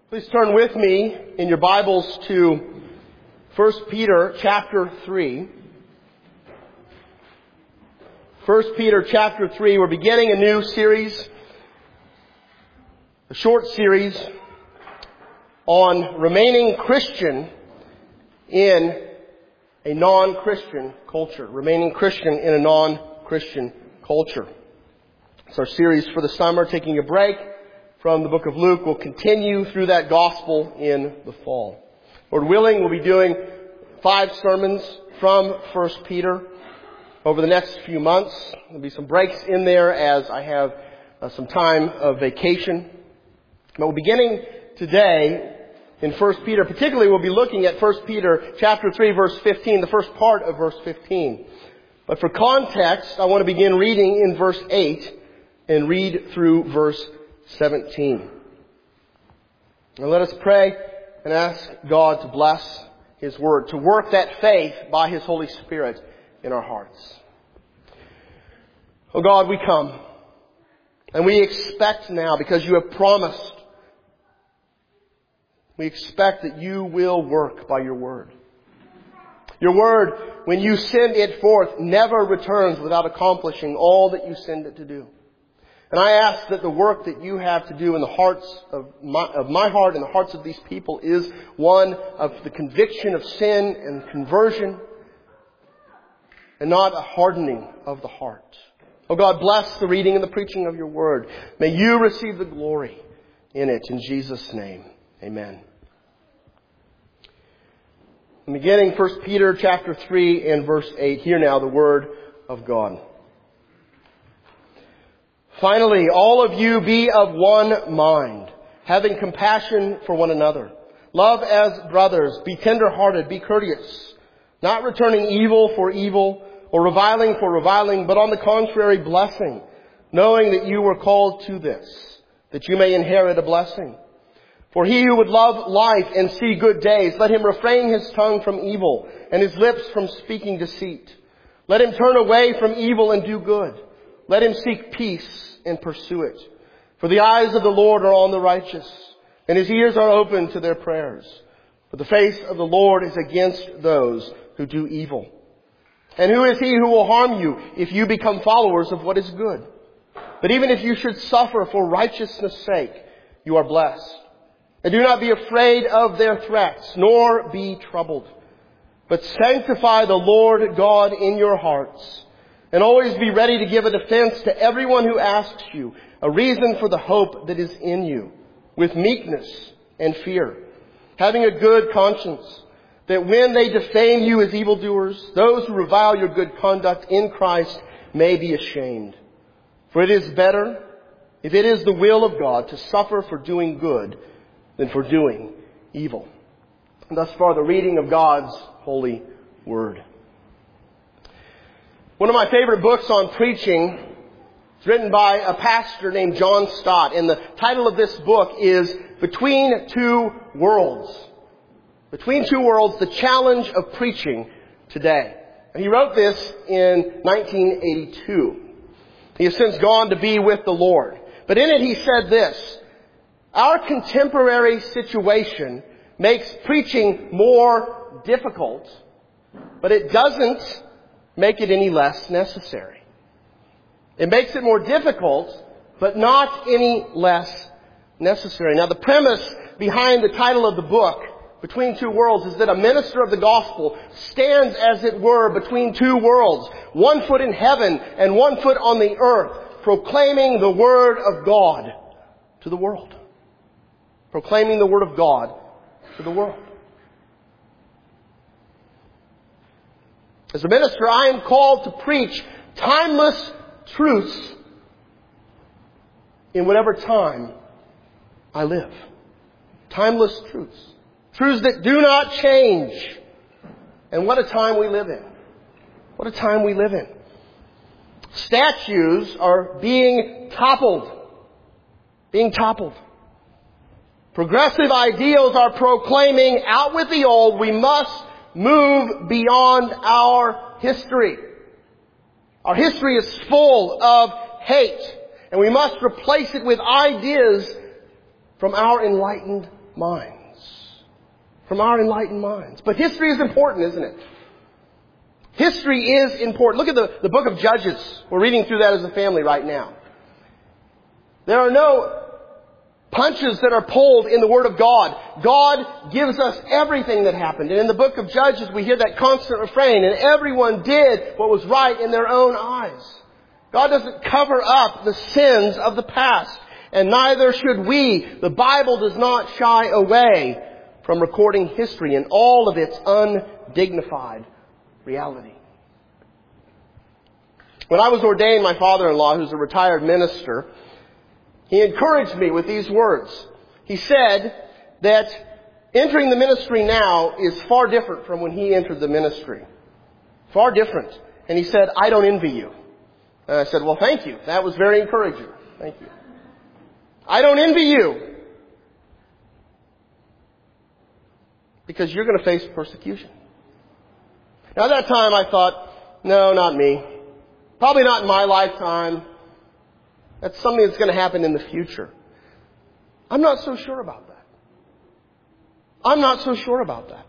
Please turn with me in your Bibles to 1 Peter chapter 3. 1 Peter chapter 3, we're beginning a new series, a short series on remaining Christian in a non-Christian culture. Remaining Christian in a non-Christian culture. It's our series for the summer, taking a break from the book of Luke. We'll continue through that gospel in the fall. Lord willing, we'll be doing 5 sermons from 1 Peter over the next few months. There'll be some breaks in there as I have some time of vacation. But we're beginning today in 1 Peter. Particularly, we'll be looking at 1 Peter chapter 3, verse 15, the first part of verse 15. But for context, I want to begin reading in verse 8 and read through verse 17. Now let us pray and ask God to bless His Word, to work that faith by His Holy Spirit in our hearts. Oh God, we come and we expect now, because You have promised, we expect that You will work by Your Word. Your Word, when You send it forth, never returns without accomplishing all that You send it to do. And I ask that the work that You have to do in the hearts of my heart and the hearts of these people is one of the conviction of sin and conversion, and not a hardening of the heart. Oh God, bless the reading and the preaching of Your Word. May You receive the glory in it. In Jesus' name, amen. I'm beginning 1 Peter chapter 3 and verse 8. Hear now the Word of God. Finally, all of you be of one mind, having compassion for one another. Love as brothers, be tender-hearted, be courteous, not returning evil for evil or reviling for reviling, but on the contrary blessing, knowing that you were called to this, that you may inherit a blessing. For he who would love life and see good days, let him refrain his tongue from evil and his lips from speaking deceit. Let him turn away from evil and do good. Let him seek peace and pursue it. For the eyes of the Lord are on the righteous, and His ears are open to their prayers. For the face of the Lord is against those who do evil. And who is he who will harm you if you become followers of what is good? But even if you should suffer for righteousness' sake, you are blessed. And do not be afraid of their threats, nor be troubled. But sanctify the Lord God in your hearts, and always be ready to give a defense to everyone who asks you a reason for the hope that is in you, with meekness and fear, having a good conscience, that when they defame you as evildoers, those who revile your good conduct in Christ may be ashamed. For it is better, if it is the will of God, to suffer for doing good than for doing evil. And thus far, the reading of God's holy Word. One of my favorite books on preaching is written by a pastor named John Stott. And the title of this book is Between Two Worlds. Between Two Worlds, the challenge of preaching today. And he wrote this in 1982. He has since gone to be with the Lord. But in it he said this: our contemporary situation makes preaching more difficult, but it doesn't make it any less necessary. It makes it more difficult, but not any less necessary. Now, the premise behind the title of the book, Between Two Worlds, is that a minister of the gospel stands, as it were, between two worlds, one foot in heaven and one foot on the earth, proclaiming the Word of God to the world. Proclaiming the Word of God to the world. As a minister, I am called to preach timeless truths in whatever time I live. Timeless truths. Truths that do not change. And what a time we live in. What a time we live in. Statues are being toppled. Being toppled. Progressive ideals are proclaiming, out with the old, we must move beyond our history. Our history is full of hate, and we must replace it with ideas from our enlightened minds. From our enlightened minds. But history is important, isn't it? History is important. Look at the book of Judges. We're reading through that as a family right now. There are no punches that are pulled in the Word of God. God gives us everything that happened. And in the book of Judges, we hear that constant refrain, and everyone did what was right in their own eyes. God doesn't cover up the sins of the past, and neither should we. The Bible does not shy away from recording history in all of its undignified reality. When I was ordained, my father-in-law, who's a retired minister, he encouraged me with these words. He said that entering the ministry now is far different from when he entered the ministry. Far different. And he said, I don't envy you. And I said, well, thank you. That was very encouraging. Thank you. I don't envy you. Because you're going to face persecution. Now at that time I thought, no, not me. Probably not in my lifetime. That's something that's going to happen in the future. I'm not so sure about that. I'm not so sure about that.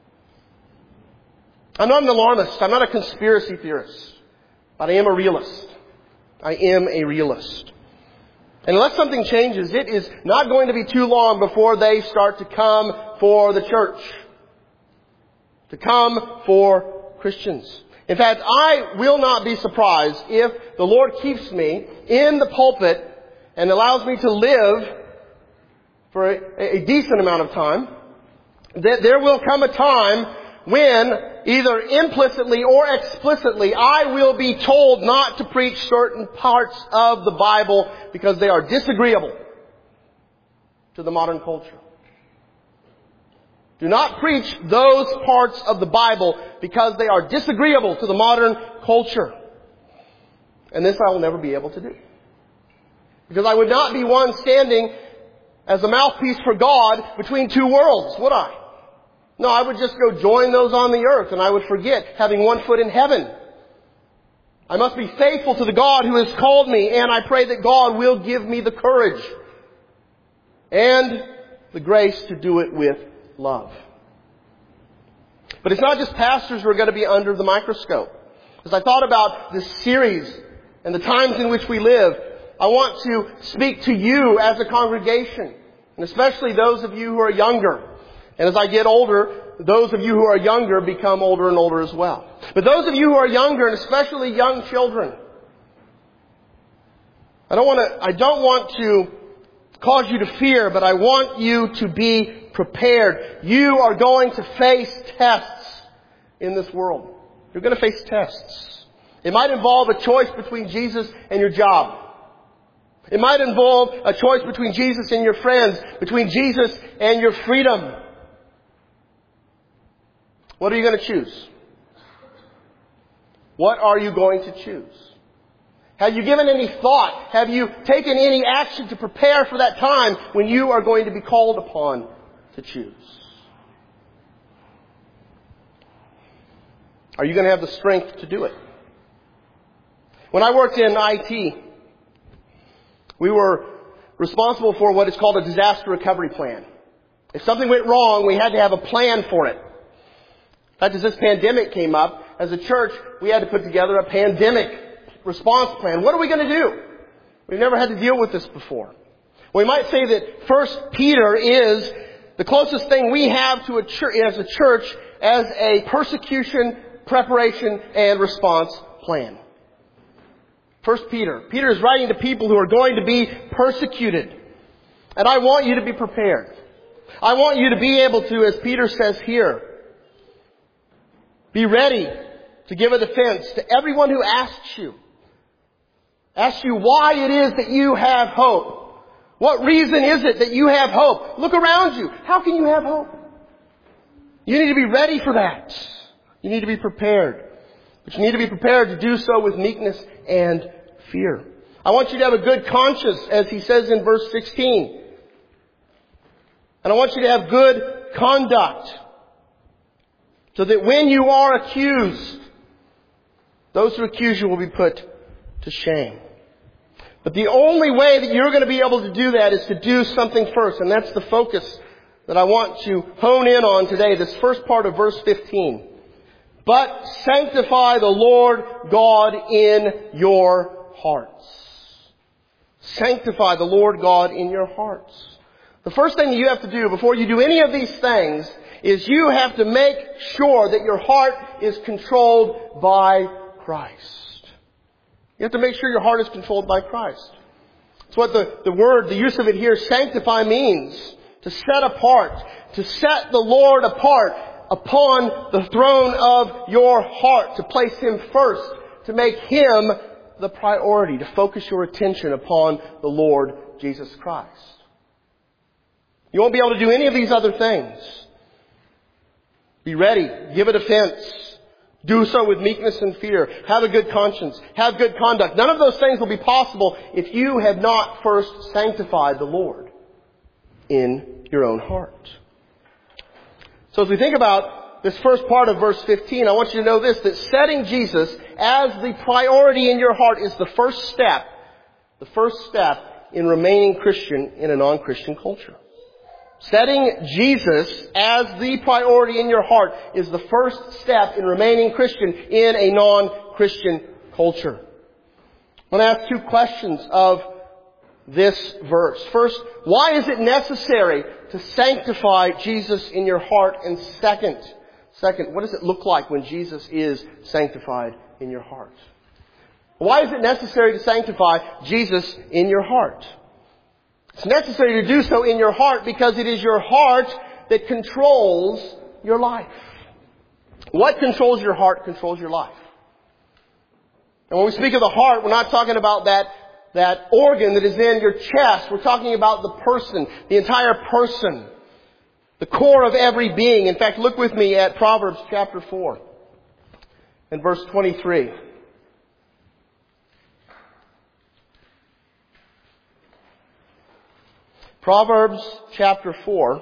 I'm not an alarmist. I'm not a conspiracy theorist. But I am a realist. I am a realist. And unless something changes, it is not going to be too long before they start to come for the church. To come for Christians. In fact, I will not be surprised if the Lord keeps me in the pulpit and allows me to live for a decent amount of time, that there will come a time when, either implicitly or explicitly, I will be told not to preach certain parts of the Bible because they are disagreeable to the modern culture. Do not preach those parts of the Bible because they are disagreeable to the modern culture. And this I will never be able to do. Because I would not be one standing as a mouthpiece for God between two worlds, would I? No, I would just go join those on the earth and I would forget having one foot in heaven. I must be faithful to the God who has called me, and I pray that God will give me the courage and the grace to do it with love. But it's not just pastors who are going to be under the microscope. As I thought about this series and the times in which we live, I want to speak to you as a congregation, and especially those of you who are younger. And as I get older, those of you who are younger become older and older as well. But those of you who are younger, and especially young children, I don't want to cause you to fear, but I want you to be prepared. You are going to face tests in this world. You're going to face tests. It might involve a choice between Jesus and your job. It might involve a choice between Jesus and your friends, between Jesus and your freedom. What are you going to choose? What are you going to choose? Have you given any thought? Have you taken any action to prepare for that time when you are going to be called upon to choose? Are you going to have the strength to do it? When I worked in IT, we were responsible for what is called a disaster recovery plan. If something went wrong, we had to have a plan for it. In fact, as this pandemic came up, as a church, we had to put together a pandemic response plan. What are we going to do? We've never had to deal with this before. We might say that 1 Peter is the closest thing we have to a church, as a church, as a persecution, preparation, and response plan. 1 Peter. Peter is writing to people who are going to be persecuted. And I want you to be prepared. I want you to be able to, as Peter says here, be ready to give a defense to everyone who asks you why it is that you have hope. What reason is it that you have hope? Look around you. How can you have hope? You need to be ready for that. You need to be prepared. But you need to be prepared to do so with meekness and fear. I want you to have a good conscience, as he says in verse 16. And I want you to have good conduct, so that when you are accused, those who accuse you will be put to shame. But the only way that you're going to be able to do that is to do something first. And that's the focus that I want to hone in on today, this first part of verse 15. But sanctify the Lord God in your hearts. Sanctify the Lord God in your hearts. The first thing you have to do before you do any of these things is you have to make sure that your heart is controlled by Christ. You have to make sure your heart is controlled by Christ. That's what the use of it here, sanctify, means. To set apart. To set the Lord apart upon the throne of your heart. To place Him first. To make Him the priority. To focus your attention upon the Lord Jesus Christ. You won't be able to do any of these other things. Be ready. Give a defense. Do so with meekness and fear. Have a good conscience. Have good conduct. None of those things will be possible if you have not first sanctified the Lord in your own heart. So as we think about this first part of verse 15, I want you to know this, that setting Jesus as the priority in your heart is the first step in remaining Christian in a non-Christian culture. Setting Jesus as the priority in your heart is the first step in remaining Christian in a non-Christian culture. I want to ask two questions of this verse. First, why is it necessary to sanctify Jesus in your heart? And second, what does it look like when Jesus is sanctified in your heart? Why is it necessary to sanctify Jesus in your heart? It's necessary to do so in your heart because it is your heart that controls your life. What controls your heart controls your life. And when we speak of the heart, we're not talking about that organ that is in your chest. We're talking about the person, the entire person, the core of every being. In fact, look with me at Proverbs chapter 4 and verse 23. Proverbs chapter 4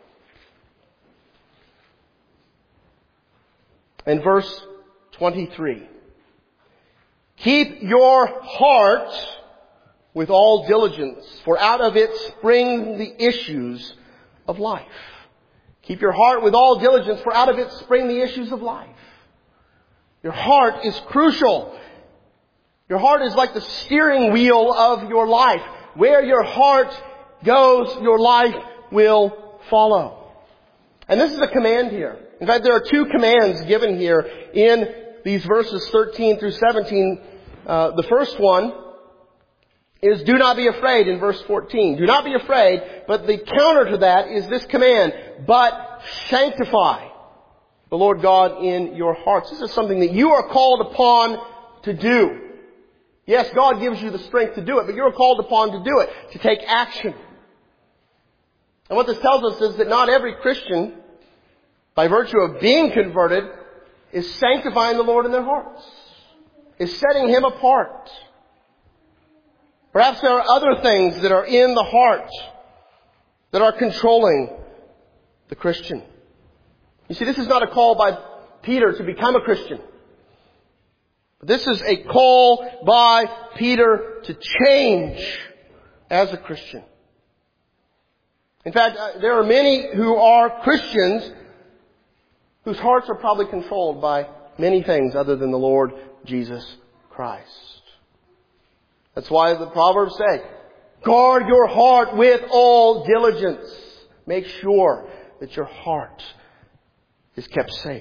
and verse 23. Keep your heart with all diligence, for out of it spring the issues of life. Keep your heart with all diligence, for out of it spring the issues of life. Your heart is crucial. Your heart is like the steering wheel of your life. Where your heart goes, your life will follow. And this is a command here. In fact, there are two commands given here in these verses 13 through 17. The first one is do not be afraid in verse 14. Do not be afraid, but the counter to that is this command, but sanctify the Lord God in your hearts. This is something that you are called upon to do. Yes, God gives you the strength to do it, but you're called upon to do it, to take action. And what this tells us is that not every Christian, by virtue of being converted, is sanctifying the Lord in their hearts, is setting Him apart. Perhaps there are other things that are in the heart that are controlling the Christian. You see, this is not a call by Peter to become a Christian. This is a call by Peter to change as a Christian. In fact, there are many who are Christians whose hearts are probably controlled by many things other than the Lord Jesus Christ. That's why the Proverbs say, guard your heart with all diligence. Make sure that your heart is kept safe.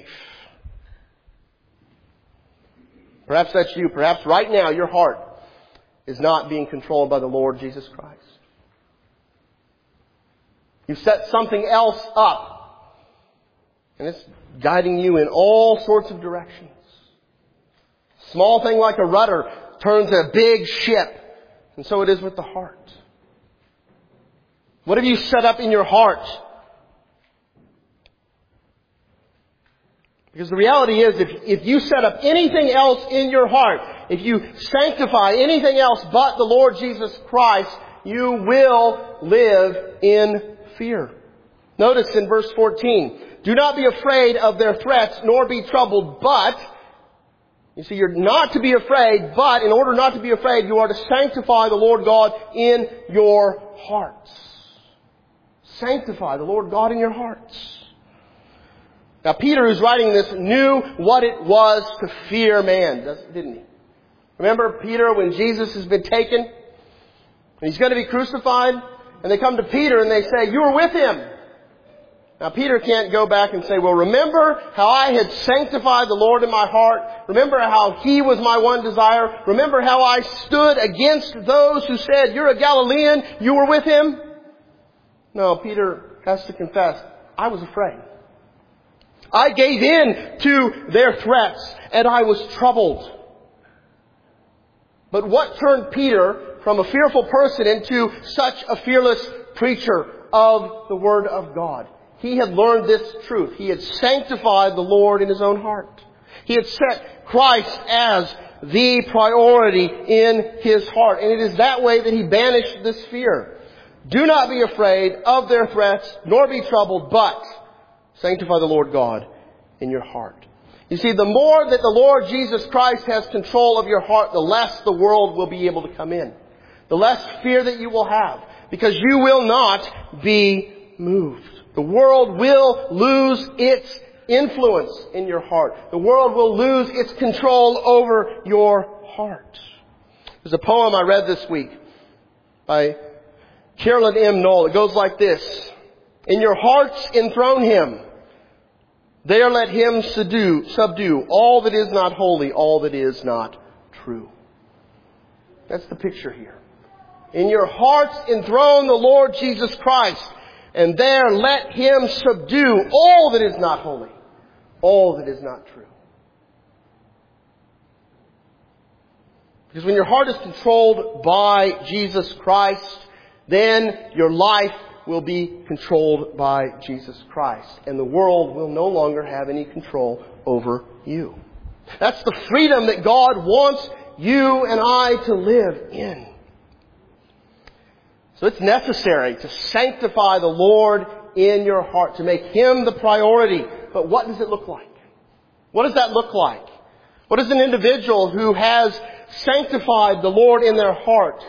Perhaps that's you. Perhaps right now your heart is not being controlled by the Lord Jesus Christ. You've set something else up, and it's guiding you in all sorts of directions. Small thing like a rudder turns a big ship, and so it is with the heart. What have you set up in your heart? Because the reality is, if you set up anything else in your heart, if you sanctify anything else but the Lord Jesus Christ, you will live in fear. Notice in verse 14, do not be afraid of their threats, nor be troubled, but, you see, you're not to be afraid, but in order not to be afraid, you are to sanctify the Lord God in your hearts. Sanctify the Lord God in your hearts. Now Peter, who's writing this, knew what it was to fear man, didn't he? Remember Peter when Jesus has been taken? And he's going to be crucified? And they come to Peter and they say, you were with him. Now Peter can't go back and say, well, remember how I had sanctified the Lord in my heart? Remember how He was my one desire? Remember how I stood against those who said, you're a Galilean, you were with him? No, Peter has to confess, I was afraid. I gave in to their threats and I was troubled. But what turned Peter from a fearful person into such a fearless preacher of the Word of God? He had learned this truth. He had sanctified the Lord in his own heart. He had set Christ as the priority in his heart. And it is that way that he banished this fear. Do not be afraid of their threats, nor be troubled, but sanctify the Lord God in your heart. You see, the more that the Lord Jesus Christ has control of your heart, the less the world will be able to come in. The less fear that you will have, because you will not be moved. The world will lose its influence in your heart. The world will lose its control over your heart. There's a poem I read this week by Carolyn M. Knoll. It goes like this. In your hearts enthrone Him. There let Him subdue all that is not holy, all that is not true. That's the picture here. In your hearts enthrone the Lord Jesus Christ. And there let Him subdue all that is not holy, all that is not true. Because when your heart is controlled by Jesus Christ, then your life will be controlled by Jesus Christ. And the world will no longer have any control over you. That's the freedom that God wants you and I to live in. So it's necessary to sanctify the Lord in your heart, to make Him the priority. But what does it look like? What does that look like? What does an individual who has sanctified the Lord in their heart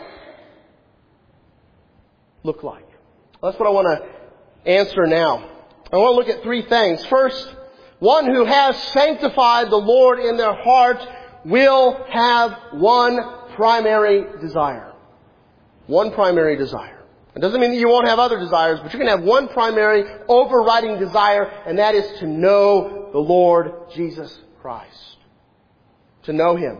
look like? Well, that's what I want to answer now. I want to look at three things. First, one who has sanctified the Lord in their heart will have one primary desire. One primary desire. It doesn't mean that you won't have other desires, but you're going to have one primary overriding desire, and that is to know the Lord Jesus Christ. To know Him.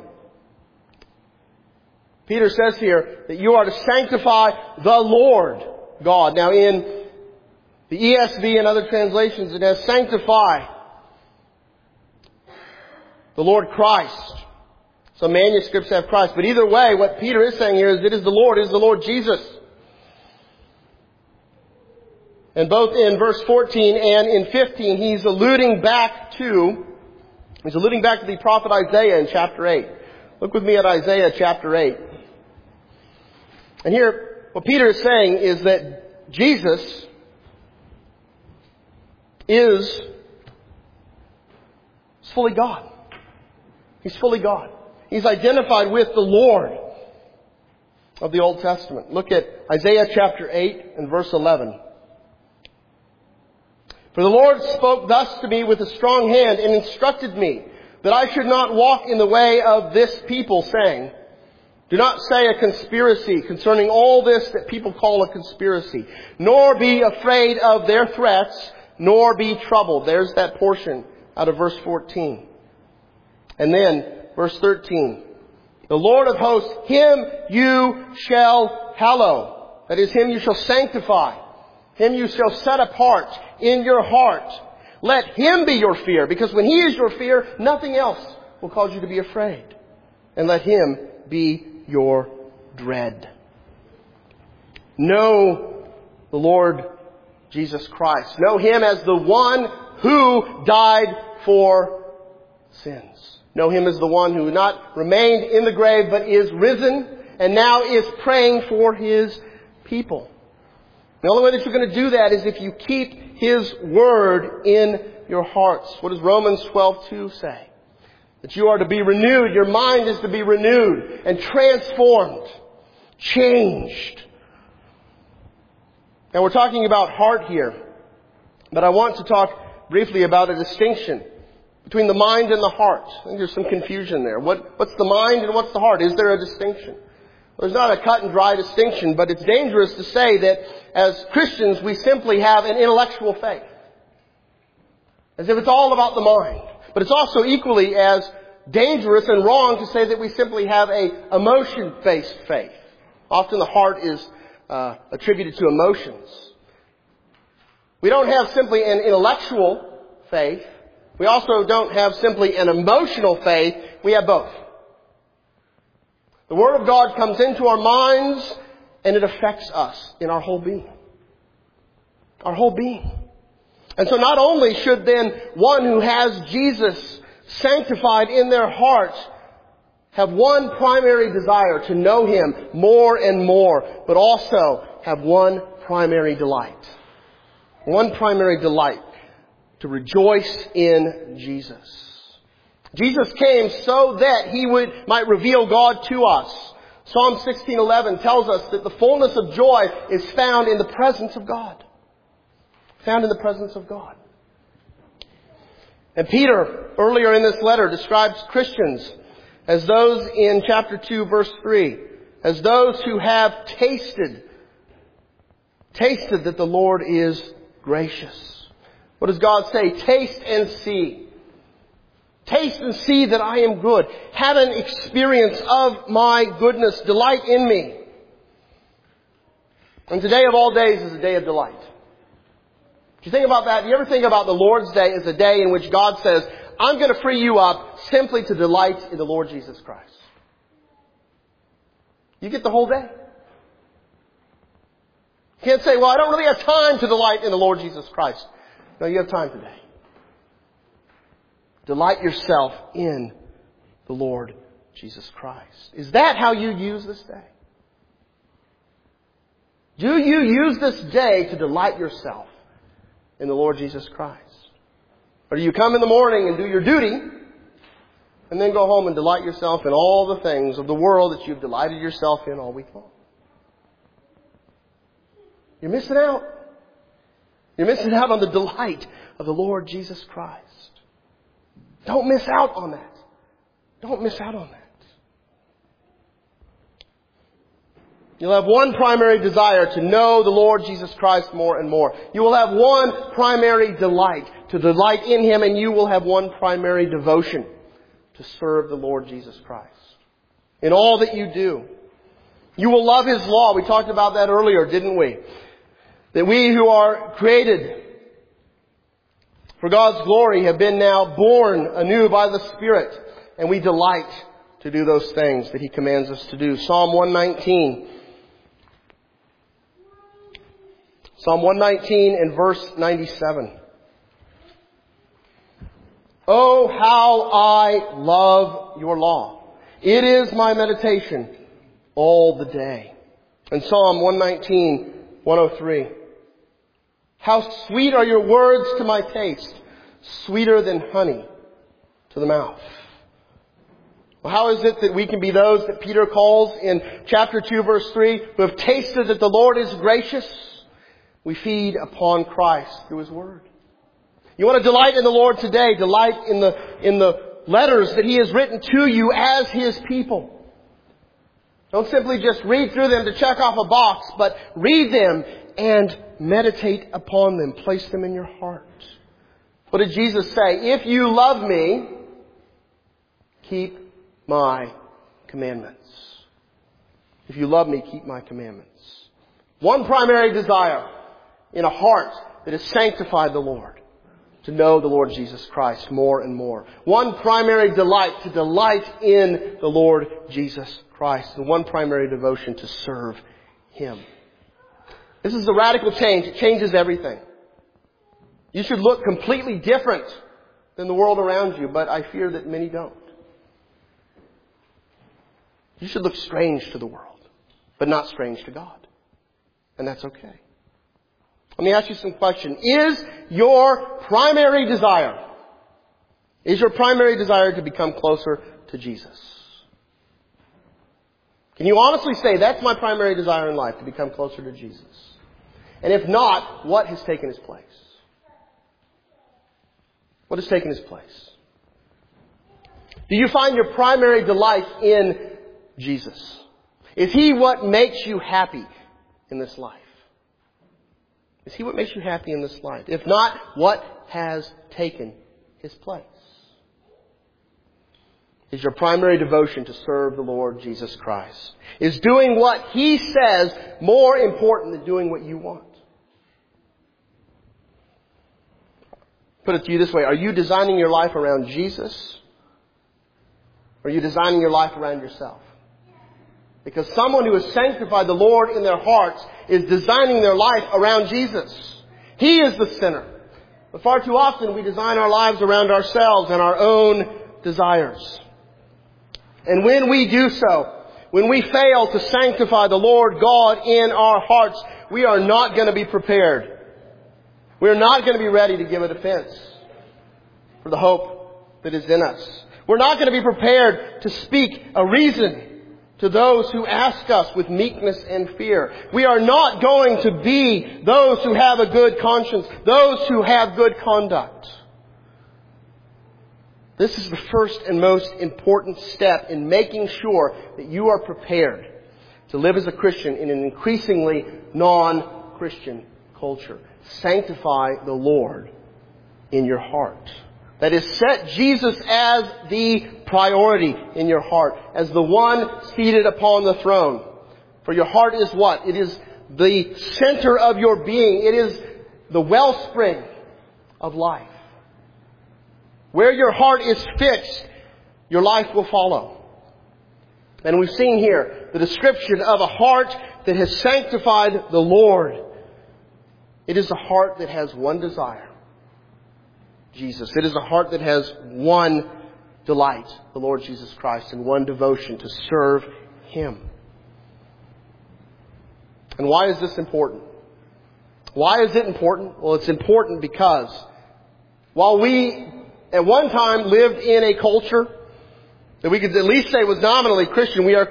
Peter says here that you are to sanctify the Lord God. Now in the ESV and other translations it has sanctify the Lord Christ. Some manuscripts have Christ. But either way, what Peter is saying here is it is the Lord Jesus. And both in verse 14 and in 15, he's alluding back to the prophet Isaiah in chapter 8. Look with me at Isaiah chapter 8. And here, what Peter is saying is that Jesus is fully God. He's fully God. He's identified with the Lord of the Old Testament. Look at Isaiah chapter 8 and verse 11. For the Lord spoke thus to me with a strong hand and instructed me that I should not walk in the way of this people, saying, do not say a conspiracy concerning all this that people call a conspiracy, nor be afraid of their threats, nor be troubled. There's that portion out of verse 14. And then verse 13, the Lord of hosts, Him you shall hallow. That is, Him you shall sanctify. Him you shall set apart in your heart. Let Him be your fear, because when He is your fear, nothing else will cause you to be afraid. And let Him be your dread. Know the Lord Jesus Christ. Know Him as the one who died for sins. Know Him as the one who not remained in the grave, but is risen and now is praying for His people. The only way that you're going to do that is if you keep His Word in your hearts. What does Romans 12:2 say? That you are to be renewed. Your mind is to be renewed and transformed, changed. Now we're talking about heart here, but I want to talk briefly about a distinction between the mind and the heart. I think there's some confusion there. What's the mind and what's the heart? Is there a distinction? There's not a cut and dry distinction, but it's dangerous to say that as Christians we simply have an intellectual faith. As if it's all about the mind. But it's also equally as dangerous and wrong to say that we simply have a emotion-based faith. Often the heart is attributed to emotions. We don't have simply an intellectual faith. We also don't have simply an emotional faith. We have both. The Word of God comes into our minds and it affects us in our whole being. Our whole being. And so not only should then one who has Jesus sanctified in their heart have one primary desire to know Him more and more, but also have one primary delight. One primary delight to rejoice in Jesus. Jesus came so that He might reveal God to us. Psalm 16:11 tells us that the fullness of joy is found in the presence of God. Found in the presence of God. And Peter, earlier in this letter, describes Christians as those in chapter 2, verse 3, as those who have tasted that the Lord is gracious. What does God say? Taste and see. Taste and see that I am good. Have an experience of my goodness. Delight in me. And today of all days is a day of delight. If you think about that, you ever think about the Lord's Day as a day in which God says, I'm going to free you up simply to delight in the Lord Jesus Christ. You get the whole day. You can't say, well, I don't really have time to delight in the Lord Jesus Christ. No, you have time today. Delight yourself in the Lord Jesus Christ. Is that how you use this day? Do you use this day to delight yourself in the Lord Jesus Christ? Or do you come in the morning and do your duty and then go home and delight yourself in all the things of the world that you've delighted yourself in all week long? You're missing out. You're missing out on the delight of the Lord Jesus Christ. Don't miss out on that. Don't miss out on that. You'll have one primary desire to know the Lord Jesus Christ more and more. You will have one primary delight to delight in Him, and you will have one primary devotion to serve the Lord Jesus Christ. In all that you do. You will love His law. We talked about that earlier, didn't we? That we who are created for God's glory have been now born anew by the Spirit, and we delight to do those things that He commands us to do. Psalm 119. Psalm 119 and verse 97. Oh, how I love your law. It is my meditation all the day. And Psalm 119, 103. How sweet are your words to my taste, sweeter than honey to the mouth. Well, how is it that we can be those that Peter calls in chapter 2, verse 3, who have tasted that the Lord is gracious? We feed upon Christ through His Word. You want to delight in the Lord today? Delight in the letters that He has written to you as His people. Don't simply just read through them to check off a box, but read them and meditate upon them. Place them in your heart. What did Jesus say? If you love me, keep my commandments. If you love me, keep my commandments. One primary desire in a heart that has sanctified the Lord, to know the Lord Jesus Christ more and more. One primary delight, to delight in the Lord Jesus Christ. And one primary devotion, to serve Him. This is a radical change. It changes everything. You should look completely different than the world around you, but I fear that many don't. You should look strange to the world, but not strange to God. And that's okay. Let me ask you some questions. Is your primary desire to become closer to Jesus? Can you honestly say, that's my primary desire in life, to become closer to Jesus? And if not, what has taken His place? What has taken His place? Do you find your primary delight in Jesus? Is He what makes you happy in this life? Is He what makes you happy in this life? If not, what has taken His place? Is your primary devotion to serve the Lord Jesus Christ? Is doing what He says more important than doing what you want? Put it to you this way. Are you designing your life around Jesus? Or are you designing your life around yourself? Because someone who has sanctified the Lord in their hearts is designing their life around Jesus. He is the center. But far too often we design our lives around ourselves and our own desires. And when we do so, when we fail to sanctify the Lord God in our hearts, we are not going to be prepared. We're not going to be ready to give a defense for the hope that is in us. We're not going to be prepared to speak a reason to those who ask us with meekness and fear. We are not going to be those who have a good conscience, those who have good conduct. This is the first and most important step in making sure that you are prepared to live as a Christian in an increasingly non-Christian culture. Sanctify the Lord in your heart. That is, set Jesus as the priority in your heart, as the one seated upon the throne. For your heart is what? It is the center of your being. It is the wellspring of life. Where your heart is fixed, your life will follow. And we've seen here the description of a heart that has sanctified the Lord. It is a heart that has one desire. Jesus. It is a heart that has one delight, the Lord Jesus Christ, and one devotion to serve Him. And why is this important? Why is it important? Well, it's important because while we at one time lived in a culture that we could at least say was nominally Christian, we are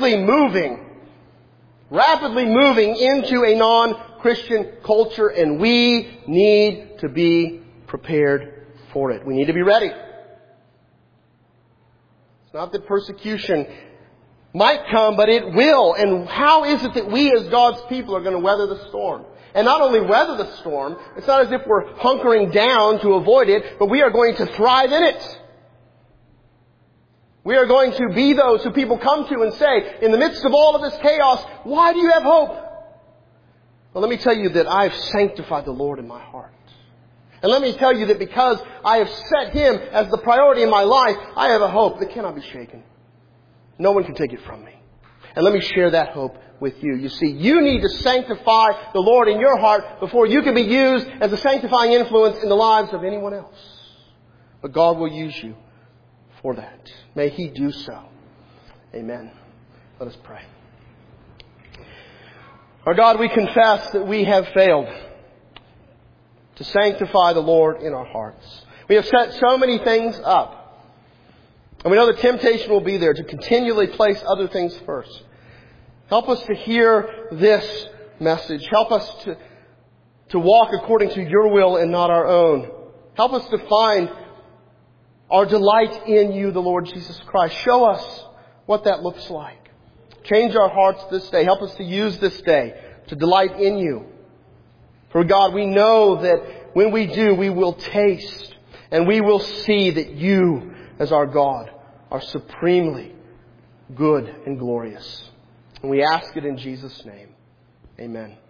rapidly moving into a non-Christian culture, and we need to be prepared for it. We need to be ready. It's not that persecution might come, but it will. And how is it that we as God's people are going to weather the storm? And not only weather the storm, it's not as if we're hunkering down to avoid it, but we are going to thrive in it. We are going to be those who people come to and say, in the midst of all of this chaos, why do you have hope? Well, let me tell you that I have sanctified the Lord in my heart. And let me tell you that because I have set Him as the priority in my life, I have a hope that cannot be shaken. No one can take it from me. And let me share that hope with you. You see, you need to sanctify the Lord in your heart before you can be used as a sanctifying influence in the lives of anyone else. But God will use you for that. May He do so. Amen. Let us pray. Our God, we confess that we have failed to sanctify the Lord in our hearts. We have set so many things up. And we know the temptation will be there to continually place other things first. Help us to hear this message. Help us to walk according to Your will and not our own. Help us to find our delight in You, the Lord Jesus Christ. Show us what that looks like. Change our hearts this day. Help us to use this day to delight in You. For God, we know that when we do, we will taste and we will see that You, as our God, are supremely good and glorious. And we ask it in Jesus' name. Amen.